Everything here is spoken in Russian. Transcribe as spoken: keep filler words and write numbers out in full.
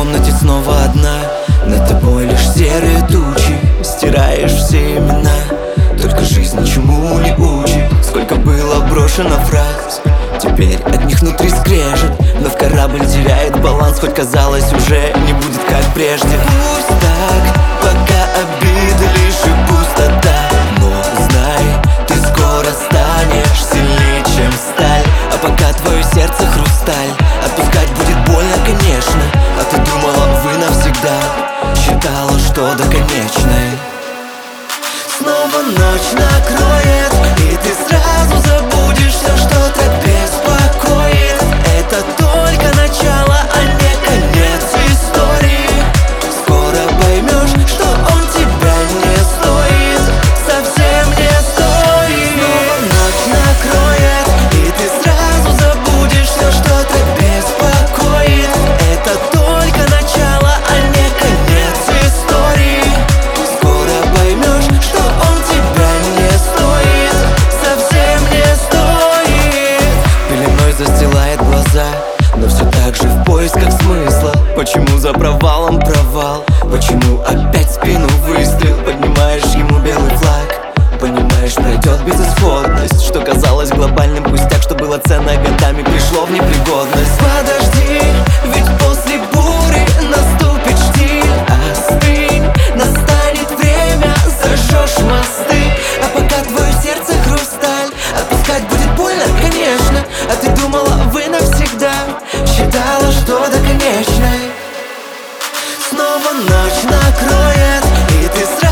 комнате снова одна, над тобой лишь серые тучи. Стираешь все имена, только жизнь ничему не учит. Сколько было брошено фраз, теперь от них внутри скрежет. Но в корабль теряет баланс, хоть казалось уже не будет как прежде. Пусть так, пока обиды лишь и пустота. Но знай, ты скоро станешь сильнее, чем сталь. А пока твое сердце хрусталь, отпускать будет больно, конечно. А ты думала, вы навсегда, считала, что до конечной. Снова ночь накроет, и ты сразу забудешь все, что так беспокоит. Это только начало, а не конец истории. Скоро поймешь, что он тебя не стоит, совсем не стоит. Снова ночь накроет, и ты сразу забудешь все, что так беспокоит. Это только начало, а не конец истории. Скоро поймешь, что он тебя не стоит, совсем не стоит. Пеленой застилает глаза, но все так же в поисках смысла. Почему за провалом провал? Почему опять в спину выстрел? Поднимаешь ему белый флаг, понимаешь, пройдет безысходность. Что казалось глобальным пустяк, что было ценно годами, пришло в непригодность. Подожди, ведь после бури наступит штиль. Остынь, настанет время, зажжешь мосты. А пока твое сердце хрусталь, отпускать будет больно, конечно. А ты думала, вы навсегда, считала, что до конечной. Снова ночь накроет, и ты сразу